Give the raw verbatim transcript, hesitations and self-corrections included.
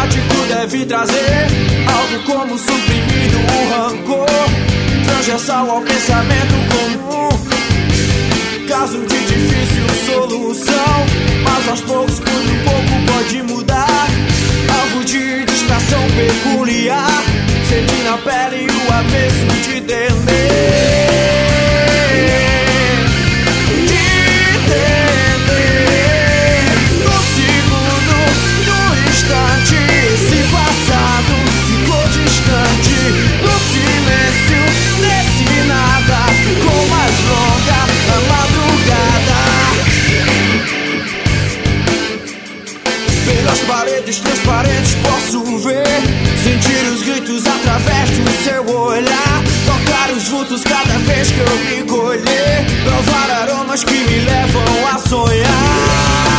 prático deve trazer algo como suprimido o rancor, transversal ao pensamento comum. Caso de difícil solução, mas aos poucos, muito pouco pode mudar. Algo de distração peculiar, sente na pele o avesso de temer. Pelas paredes transparentes posso ver, sentir os gritos através do seu olhar, tocar os vultos cada vez que eu me colher, provar aromas que me levam a sonhar.